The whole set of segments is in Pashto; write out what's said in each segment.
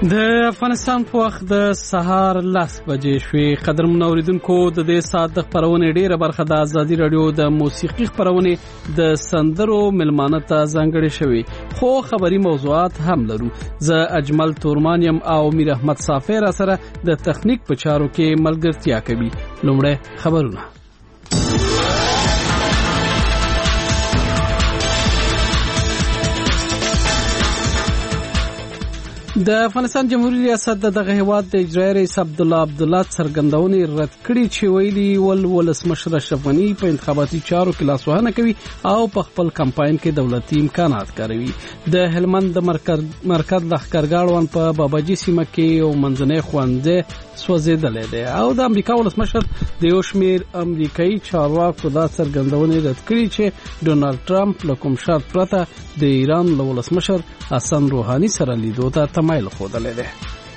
د افغانستان په وخت د سهار 10 بجې شوې. قدرمن اوریدونکو د دې ساعت د خبرونې ډیره برخه د ازادي رادیو د موسیقي خبرونې د سندرو ملمانه ته ځانګړې شوې، خو خبري موضوعات هم لرو. زه اجمل تورمانیم او میر احمد صافی را سره د تخنیک په چارو کې ملګرتیا کوي. لومړی خبرونه. د افغانستان جمهوریت ریاست دغه هیواد د اجرایي رئیس عبدالله څرګندونې رد کړي چې ویلي ولسمشر اشرف غني په انتخاباتي چارو کې لاسوهنه کوي او په خپل کمپاین کې دولتي امکانات کاروي. د هلمند د مرکز لښکرګاړوان په باباجي سیمه کې یو منځنی ښوونځی سوځېدلی دی او د امریکا ولسمشر د یو شمېر امریکایي چارواکو دا څرګندونې رد کړي چې ډونالډ ټرمپ له کوم شرط پرته د ایران له ولسمشر حسن روحاني سره لیدو ته تمایل ښودلی دی.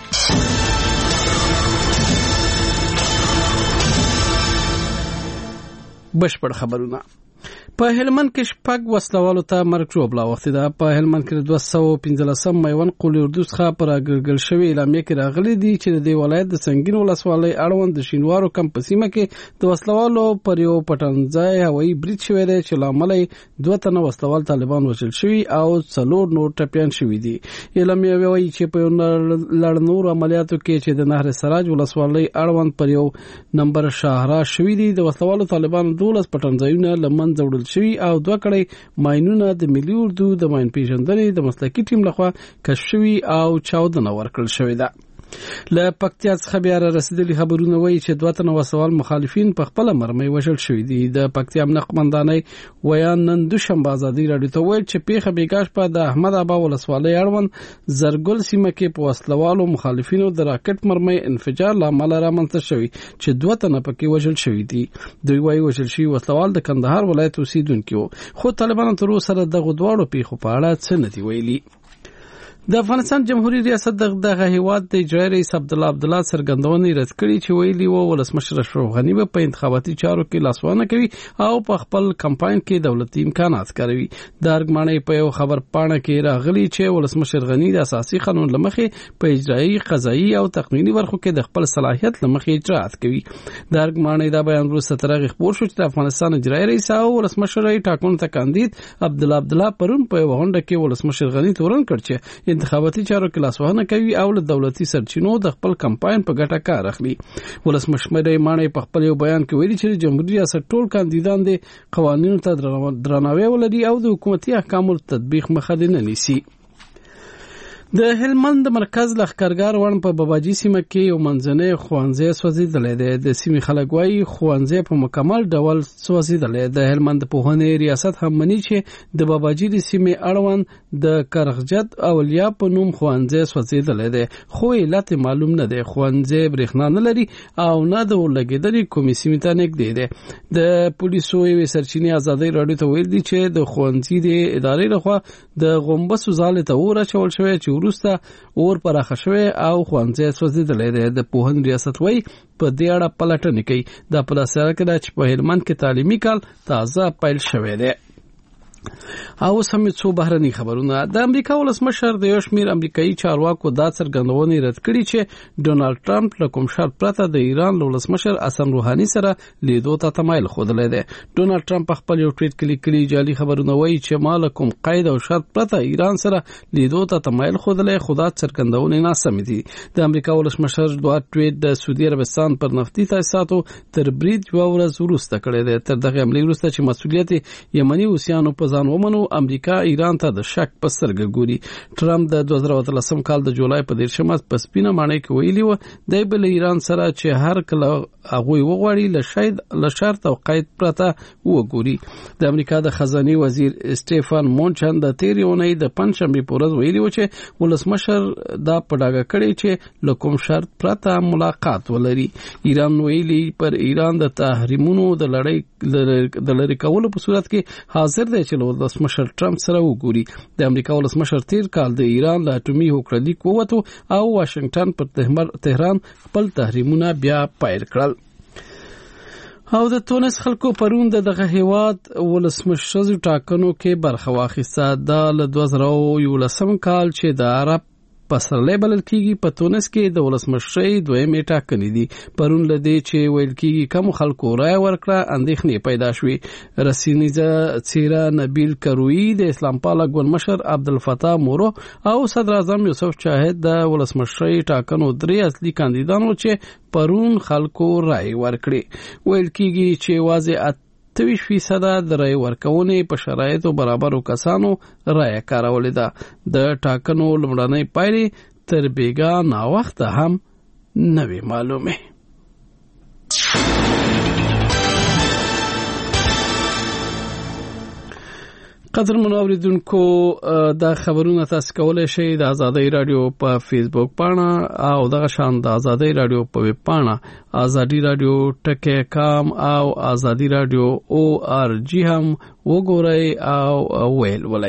بشپړ خبرونه. په هلمند کې شپږ وسلوالو ته مرګ ژوبله وختي ده. په هلمند کې 215 میوند قول اردو څخه پر اګرګل شوی اعلامیه کې راغلي دي چې د ولایت د سنگین ولسوالۍ اړوند د شینوارو کمپ په سیمه کې د وسلوالو پر یو پټنځای هوایي برید شوی دی چې له امله 2 تنه وسلوال طالبان وژل شوي او 4 نور ټپیان شوي دي. اعلامیه وایي چې په لړ نور عملیاتو کې چې د نهر سراج ولسوالۍ اړوند پر یو نمبر شاهرا شوي دي د وسلوالو طالبانو 12 پټنځایونه له منځه وړل شوي او 2 کړي ماینونه د ملي اردو د ماین پیژندنې د مسلکي ټیم لخوا کشف شوي او چاودنه ورکړل شوې ده. له پکتیا څخه بیا رسیدلي خبرونه وایي چې 2 تنه وسوال مخالفین په خپل مرمۍ وژل شوي دي. د پکتیا امنیه قومندانۍ ویان نن دوشنبه ازادي رادیو ته ویل چې پیښه بیګاش په د احمد ابا ولسوالۍ اړوند زرګل سیمه کې په وسلوالو مخالفینو د راکټ مرمۍ انفجار له امله رامنځته شوي چې 2 تنه پکې وژل شوي دي. دوی وایي وژل شوي وسلوال د کندهار ولایت اوسیدونکي وو، خو طالبانو تر اوسه دغه دواړو پیښو په اړه څه نه دي ویلي. د افغانستان جمهوریت ریاست دغه هیواد د اجرایي رئیس عبدالله څرګندونې رد کړي چې ویلي ولسمشر اشرف غني په انتخاباتي چارو کې لاسوهنه کوي او په خپل کمپاین کې دولتي امکانات کاروي. د ارګمانۍ په یو خبر پاڼه کې راغلي چې ولسمشر غني د اساسي قانون لمخې په اجرایي، قضایي او تقنینی برخو کې د خپل صلاحیت لمخې اجراات کوي. د ارګمانۍ دا بیان وروسته تر هغې خپور شو چې د افغانستان اجرایي رئیس او ولسمشر ټاکنو ته کاندید عبدالله پرون په یوه غونډه کې ولسمشر غني تورن کړ چې انتخاباتي چارو کې لاسوهنه کوي او له دولتي سرچینو د خپل کمپاین په ګټه کار اخلي. ولسمشر ماڼۍ په خپل یو بیان کې ویلي چې جمهوریت ریاست ټول کاندیدان د قوانینو ته درناوی ولري او د حکومتي احکامو تطبیق مخه نه نیسي. د هلمند مرکز لښکرګاړوان په باباجي سیمه کې یو منځنی ښوونځی سوځېدلی دی. د سیمې خلک وایي ښوونځی په مکمل ډول سوځېدلی. د هلمند پوهنې ریاست هم مني چې د باباجي د سیمې اړوند د کرغجد اولیا په نوم ښوونځی سوځېدلی دی، خو علت معلوم نه دی. ښوونځی برېښنا نه لري او نه د ورلګېدلې کومې سیمې ته نږدې دی. د پولیسو یوې سرچینې ازادۍ راډیو ته ویل دي چې د ښوونځي د ادارې لخوا د غومبسو ځالې ته اور اچول شوی چې وروسته اور پراخه شوی او ښوونځی سوځېدلی دی. د پوهنې ریاست وایي په دې اړه پلټنې کوي. دا په داسې حال کې ده چې په هلمند کې تعلیمي کال تازه پیل شوی دی. او سم څو بهرني خبرونه. د امریکا ولسمشر د یو شمېر امریکایي چارواکو دا څرګندونې رد کړي چې ډونالډ ټرمپ له کوم شرط پرته د ایران له ولسمشر حسن روحاني سره لیدو ته تمایل ښودلی دی. ډونالډ ټرمپ په خپل یو ټویټ کې لیکلي جعلي خبرونه وایي چې ما له کوم قید او شرط پرته ایران سره لیدو ته تمایل ښودلی، خو دا څرګندونې ناسمې دي. د امریکا ولسمشر دوه ټویټ د سعودي عربستان پر نفتي تاسیساتو تر برید یوه ورځ وروسته کړی دی. تر دغه حملې وروسته چې مسؤلیت یمني اوسیانو په ځان ومنو، امریکا ایران ته د شک په سترګه ګوري. ټرمپ د 2013 کال د جولای په 13 په سپینه ماڼۍ کې ویلي و دی به له ایران سره چې هر کله هغوی وغواړي له شرط او قید پرته وګوري. د امریکا د خزانه وزیر سټيفن مونچن د تیرې اونۍ د پنځشنبه په ورځ ویلي و چې ولسمشر دا په ډاګه کړی چې له کوم شرط پرته ملاقات ولري. ایران ویلي پر ایران د تحریمونو د لړۍ کولو په صورت کې حاضر دی چې ولسمشر ټرمپ سره وګوري. د امریکا ولسمشر تیر کال د ایران له اټومي هوکړلیک ووتو او واشنگټن پر تهران خپل تحریمونه بیا پیل کړل. او د تونس خلکو پرون دغه هیواد ولسمشر ټاکنو کې برخه واخیسته. د 2011 کال چې د عرب پسرلی بلل کیږي. په تونس کې د ولسمشرۍ دویمې ټاکنې دي. پرون لدې چې ویل کیږي کم خلکو رای ورکړه اندېښنې پیدا شوې. رسنیزه څیره نبیل کرویی د اسلام پاله ګوند مشر عبدالفتاح مورو او صدر اعظم یوسف چاهد د ولسمشرۍ ټاکنو درې اصلي کاندیدانو چې پرون خلکو رای ورکړي. ویل کیږي چې واضح 28% د رای ورکونې په شرایطو برابرو کسانو رای کارولې ده. د ټاکنو لومړنۍ پایلې تر بیګا ناوخته هم نه وي معلومه. قدر منوریدونکو دا خبرونه تاسو کولای شئ د آزادۍ رادیو په فیسبوک پاڼه او دغه شان د آزادۍ رادیو په ویب پاڼه آزادی رادیو ټکی کام او آزادی رادیو ORG هم وګورئ او ویل ولای.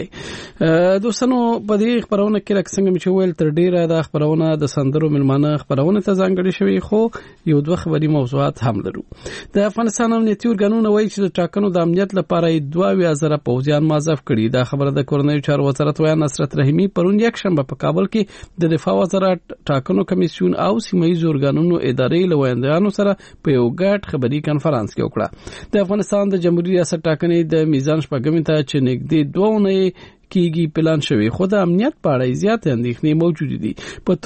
دوستانو په دې خبرونه کې لکه څنګه چې ویل تر ډیره د خبرونه د سندرو ملمانه خبرونه ته ځانګړي شوی خو یو دوه خبري موضوعات هم لرو. د افغانستان امنیتي ارګانونه وایي چې د ټاکنو د امنیت لپاره 22,000 پوځیان مازف کړي. دا خبره د کورنۍ چارو وزارت ویان نصرت رحیمی پرون یک شنبه په کابل کې د دفاع وزارت ټاکنو کمیسیون او سیمایي ارګانونو ادارې لویندانو سره په یو ګډ خبري کانفرنس کې وکړه. د افغانستان د جمهوریت ریاست ټاکنې د میزان شپږمې ته چې نږدې 2 نه کېږي پلان شوی خو د امنیت په اړه زیات اندېښنې موجود دي.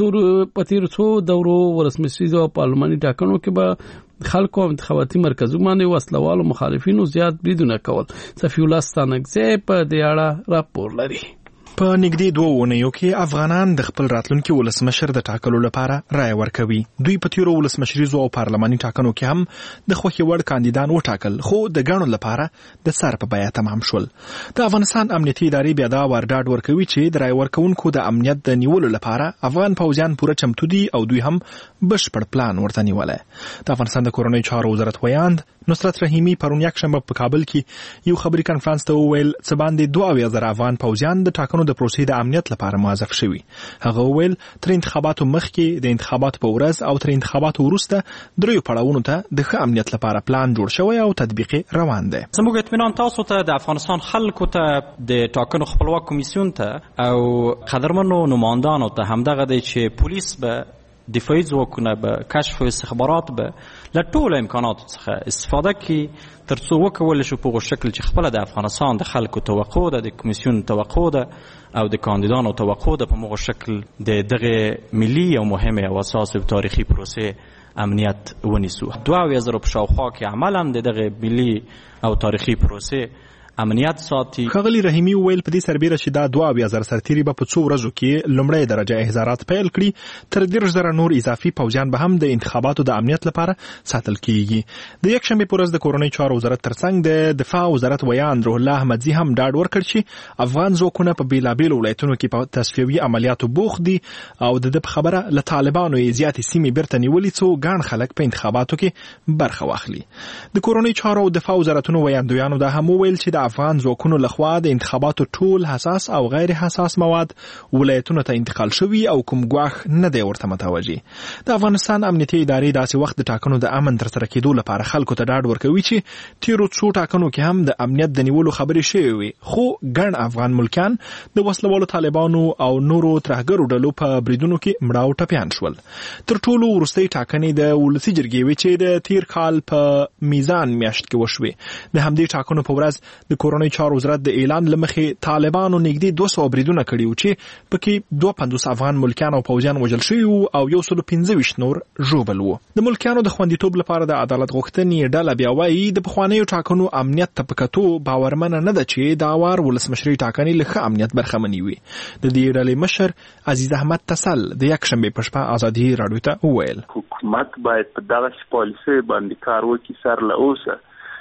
په تیر څو دورو ولسمشریزو او پارلماني ټاکنو کې به خلکو انتخاباتي مرکزونو باندې وسلوالو مخالفینو زیات بریدونه کول. صفی الله ستانکزی په دې اړه راپور لري. په نږدې 2 اونیو کې افغانان د خپل راتلونکي ولسمشر د ټاکلو لپاره رای ورکوي. دوی په تیرو ولسمشریزو او پارلماني ټاکنو کې هم د خوښې وړ کاندیدان وټاکل خو د ګڼو لپاره د سر په بیه تمام شول. د افغانستان امنیتي ادارې بیا دا ورډاډ ورکوي چې د رای ورکونکو د امنیت د نیولو لپاره افغان پوځیان پوره چمتو دي او دوی هم بشپړ پلان ورته نیولی. د افغانستان د کورنۍ چارو وزارت ویاند نصرت رحیمی پرون یک شنبه په کابل کې یو خبري کانفرنس ته وویل څه باندې 22,000 افغان پوځیان د ټاکنو د پروسې د امنیت لپاره موظف شوي. هغه وویل تر انتخاباتو مخکې د انتخاباتو په ورځ او تر انتخاباتو وروسته 3 پړاوونو ته د ښه امنیت لپاره پلان جوړ شوی او تطبیق روان دی. زموږ اطمینان تاسو ته د افغانستان خلکو ته د ټاکنو خپلواک کمیسیون ته او قدرمنو نمایندانو ته همدغه دی چې پولیس به دفاعي ځواکونه به کشف او استخبارات به له ټولو امکاناتو څخه استفاده کړي تر څو وکولی شو په هغه شکل چې خپله د افغانستان د خلکو توقع ده د کمیسیون توقع ده او د کاندیدانو توقع ده په هغه شکل د دغه ملي او مهمه او اساسي تاریخي پروسې امنیت ونیسو. 22,000 په شاوخوا کې عملا د دغه ملي او تاریخي پروسې امنیت ساتي. ښاغلي رحیمی ویل په دې سربیره چې دا 22,000 سرتیري به په څو ورځو کې لومړی درجه احضارات پیل کړي تر 10,000 نور اضافي پوځیان به هم د انتخاباتو د امنیت لپاره ساتل کیږي. د یک شنبه په ورځ د کورنۍ چارو وزارت ترڅنګ د دفاع وزارت ویان روح الله احمدزي هم ډاډ ورکړ چې افغان ځواکونه په بیلابیلو ولایتونو کې په تصفیوي عملیاتو بوخت دي او د خبره له طالبانو یې زیاتې سیمې بیرته نیولې څو ګڼ خلک په انتخاباتو کې برخه واخلي. د کورنۍ چارو او دفاع وزارتونو ویاندویانو دا هم ویل چې د افغان ځواکونو لخوا د انتخاباتو ټول حساس او غیر حساس مواد ولایتونو ته انتقال شوي او کوم ګواښ نه دی ورته متوجه. د افغانستان امنیتي ادارې داسې وخت د ټاکنو د امن ترسره کېدو لپاره خلکو ته ډاډ ورکوي چې تیرو څو ټاکنو کې هم د امنیت د نیولو خبرې شوې وي خو ګڼ افغان ملکیان د وسلوالو طالبانو او نورو ترهګرو ډلو په بریدونو کې مړه او ټپیان شول. تر ټولو وروستۍ ټاکنې د ولسي جرګې وې چې د تیر کال په میزان میاشت کې وشوې. د همدې ټاکنو په ورځ د کورنۍ چارو وزارت د اعلان لمخې طالبانو نږدې 200 بریدونه کړي وو چې پکې 52 افغان ملکیان او پوځیان وژل شوي وو او 125 نور ژوبل وو. د ملکیانو د خوندیتوب لپاره د عدالت غوښتنې ډله بیا وایي د پخوانیو ټاکنو امنیت ته په کتو باورمنه نه ده چې دا وار ولسمشري ټاکنې له ښه امنیت برخمنې وي. د دې ډلې مشر عزیز احمد تسل د یک شنبې په شپه آزادي راډیو ته وویل حکومت باید په دغه پالیسۍ باندې کار وکړي سر له اوسه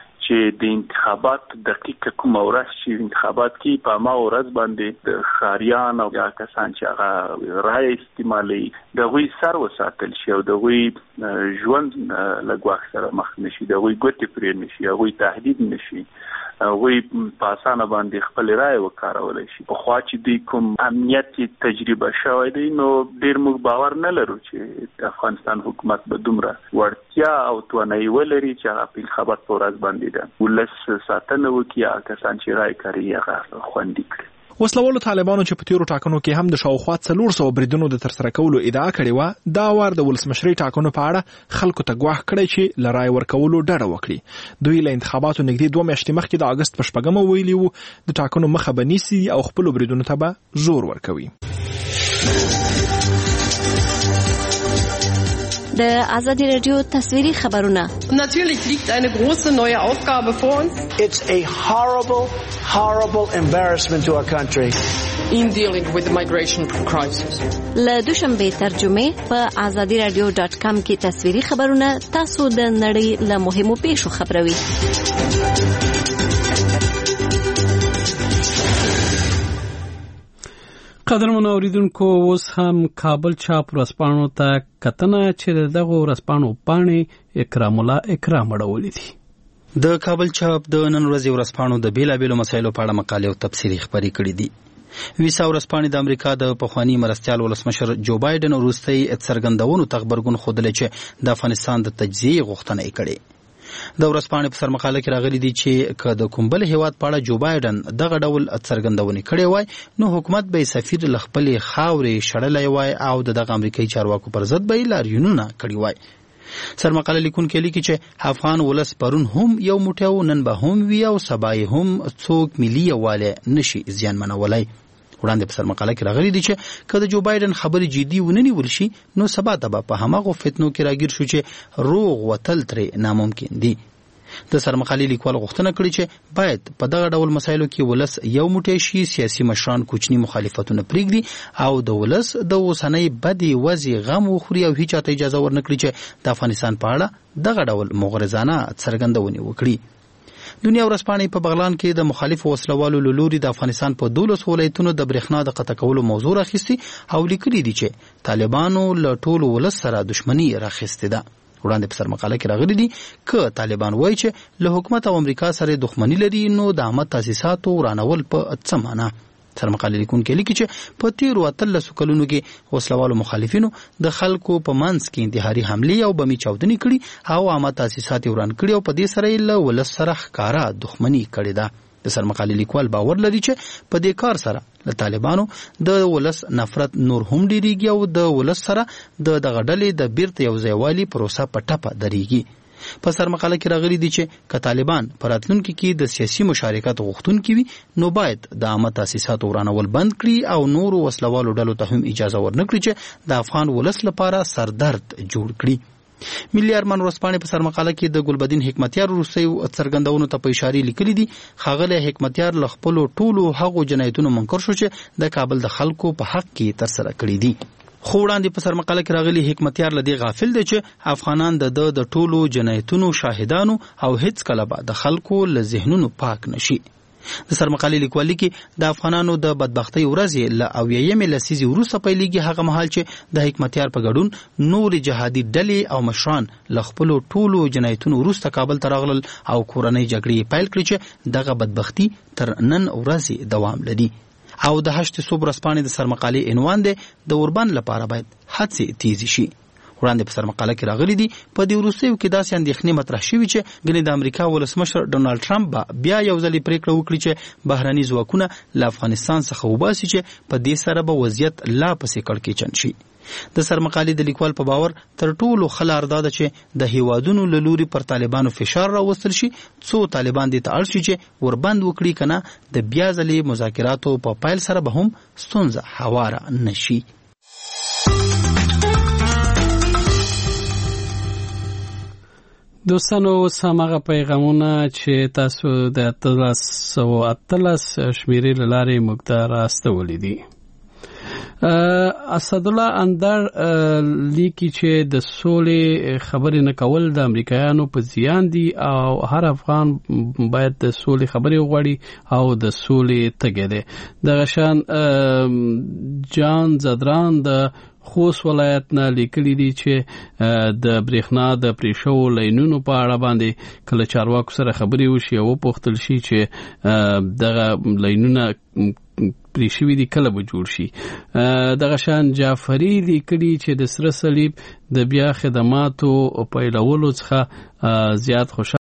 چې د انتخابات دقیقه کومه ورځ چې انتخابات کې په ما ورځ باندې د ښاریان او کسان چې هغه رای استعمالي دغوی سر وساتل شي او دغوی ژوند له ګواښ سره مخ نشي دغوی ګوتې پرې نشي هغوی تهدید نشي هغوی په اسانه باندې خپل رای وکارولی شي. پخوا چې دوی کوم امنیت تجربه شوی دی نو ډېر موږ باور نه لرو چې د افغانستان حکومت به دومره وړتیا او توانایي ولري چې هغه په انتخابات په ورځ باندې ولس ساتنه وکړي کسان چې رای کوي هغه خوندي کړي. وسلوالو طالبانو چې په تیرو ټاکنو کې هم د شاوخوا 400 بریدونو د ترسره کولو ادعا کړې و، دا وار د ولسمشرۍ ټاکنو په اړه خلکو ته ګواښ کړی چې له رای ورکولو ډډه وکړي. دوی له انتخاباتو نږدې 2 میاشتې مخکې د اګست په 4 ویلي وو د ټاکنو مخه به نیسي او خپلو بریدونو ته به زور ورکوي. د آزادی رادیو تصویری خبرونه. Natürlich liegt eine große neue Aufgabe vor uns. It's a horrible embarrassment to our country. In dealing with the migration crisis. له دوشنبه ترجمه په azadiradio.com کې تصویری خبرونه تاسو د نړۍ له مهمو پیښو خبروي. قدرمن اوریدونکو، اوس هم کابل چاپ ورځپاڼو ته کتنه چې دغه ورځپاڼو پاڼې اکرام الله اکرام اړولې دي. د کابل چاپ د نن ورځې ورځپاڼو د بیلابیلو مسایلو په اړه مقالې او تبصرې خپرې کړې دي. ویسا ورځپاڼې د امریکا د پخوانی مرستیال ولسمشر جو بایدن وروستۍ څرګندونو ته غبرګون ښودلی چې د افغانستان د تجزیې غوښتنه یې کړې. د ورځپاڼې په سرمقاله کې راغلي دي چې که د کوم بل هیواد په اړه جو بایدن دغه ډول څرګندونې کړې وای نو حکومت به سفیر له خپلې خاورې شړلی وای او دغه امریکایي چارواکو پر ضد به یې لاریونونه کړي وای. سرمقاله لیکونکی لیکي چې افغان ولس پرون هم یو موټی نن به هم وي او سبا یې هم څوک ملي یووالی نشي زیانمنولی. وړاندې په سرمقاله کې راغلي دي چې که د جو بایدن خبرې جدي ونه نیول شي نو سبا ته به په هماغو فتنو کې راګیر شو چې روغ وتل ترې ناممکن دي. د سرمقالې لیکوال غوښتنه کړې چې باید په دغه ډول مسایلو کې ولس یو موټی شي، سیاسي مشران کوچني مخالفتونه پرېږدي او د ولس د اوسنۍ بدې وضعې غم وخوري او هیچا ته اجازه ورنکړي چې د افغانستان په اړه دغه ډول مغرضانه څرګندونې وکړي. دنیا ورځپاڼې په بغلان کې د مخالفو وسلوالو له لوري د افغانستان په 12 ولایتونو د برېښنا د قطع کولو موضوع راخیستي او لیکلي دي چې طالبانو له ټولو ولس سره دښمني راخیستې ده. وړاندې په سرمقاله کې راغلي دي که طالبان وایي چې له حکومت او امریکا سره دښمني لري نو د عامه تاسیساتو ورانول په څه معنا. سرمقاله لیکونکی لیکي چې په تیرو 13 کلونو کې وسلوالو مخالفینو د خلکو په منځ کې انتحاري حملې او بمي چاودنې کړي او عامه تاسیسات یې وران کړي او په دې سره یې له ولس سره ښکاره دښمني کړې ده. د سرمقاله لیکوال باور لري چې په دې کار سره له طالبانو د ولس نفرت نور هم ډیریږي او د ولس سره د دغه ډلې د بیرته یو ځایوالي پروسه په ټپه درېږي. په سرمقاله کې راغلي دي چې که طالبان په راتلونکي کې د سیاسي مشارکت غوښتونکي وي نو باید د عامه تاسیساتو ورانول بند کړي او نورو وسلوالو ډلو ته هم اجازه ورنکړي چې د افغان ولس لپاره سردرد جوړ کړي. ملي ارمان ورځپاڼې په سرمقاله کې د ګلبدین حکمتیار وروستۍ څرګندونو ته په اشارې لیکلي دي ښاغلی حکمتیار له خپلو ټولو هغو جنایتونو منکر شو چې د کابل د خلکو په حق کې ترسره کړي دي. خو وړاندې په سرمقاله کې راغلي حکمتیار له دې غافل دی چې افغانان د ټولو جنایتونو شاهدانو او هیڅ کله به د خلکو له ذهنونو پاک نشي. د سرمقالې لیکوالي کې د افغانانو د بدبختۍ ورځې له 80مې لسیزې وروسته پیلېږي، هغه مهال چې د حکمتیار په ګډون نورې جهادي ډلې او مشران له خپلو ټولو جنایتونو وروسته کابل ته راغلل او کورنۍ جګړې پیل کړې چې دغه بدبختي تر نن ورځې دوام لري. او د 8 صوب ورځپاڼې د سرمقالې عنوان دی د اوربند لپاره باید هڅې تیزې شي. وړاندې په سرمقاله کې راغلي دي په دې وروستیو کې داسې اندېښنې مطرح شوي چې ګنې د امریکا ولسمشر ډونالډ ټرمپ به بیا یو ځلې پریکړه وکړي چې بهرني ځواکونه له افغانستان څخه وباسي چې په دې سره به وضعیت لا پسې کړکېچن شي. د سرمقالې د لیکوال په باور تر ټولو ښه لار دا ده چې د هیوادونو له لوري پر طالبانو فشار راوستل شي څو طالبان دې ته اړ شي چې وربند وکړي که نه د بیا ځلې مذاکراتو په پیل سره به هم ستونزه هواره نه شي. دوستانو اوس هماغه پیغامونه چې تاسو د 1313 شمیرې له لارې موږ ته راستولی دي. اسدالله اندر لیکي چې د سولې خبرې نه کول د امریکایانو په زیان دي او هر افغان باید د سولې خبرې وغواړي او د سولې تږی دی. دغه شان جان زدران د خوست ولایت نه لیکلي دي چې د برېښنا د پریښو لینونو په اړه باندې کله چارواکو سره خبرې وشي او وپوښتل شي چې دغه لینونه پرې شوي دي کله به جوړ شي. دغه شان جعفري لیکلي چې د سره صلیب د بیا خدماتو پیلولو څخه زیات خوشحاله